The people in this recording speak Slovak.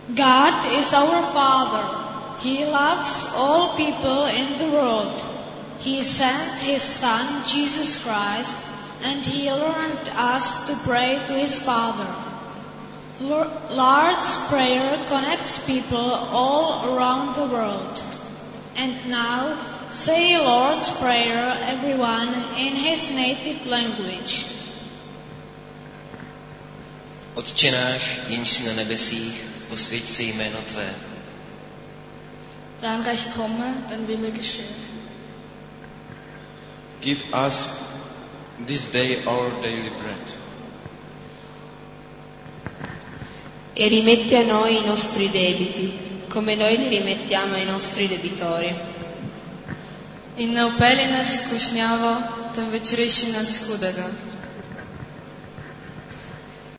God is our Father. He loves all people in the world. He sent His Son, Jesus Christ, and He learned us to pray to His Father. Lord's Prayer connects people all around the world. And now, say Lord's Prayer, everyone, in his native language. Otče náš, jenž jsi na nebesích, posvěť si jméno Tvé. Dein Reich komme, dein Wille geschehe. Give us this day our daily bread. E rimetti a noi i nostri debiti, come noi li rimettiamo ai nostri debitori. In ne upeli nas skušnjavo, temveč reši nas hudega.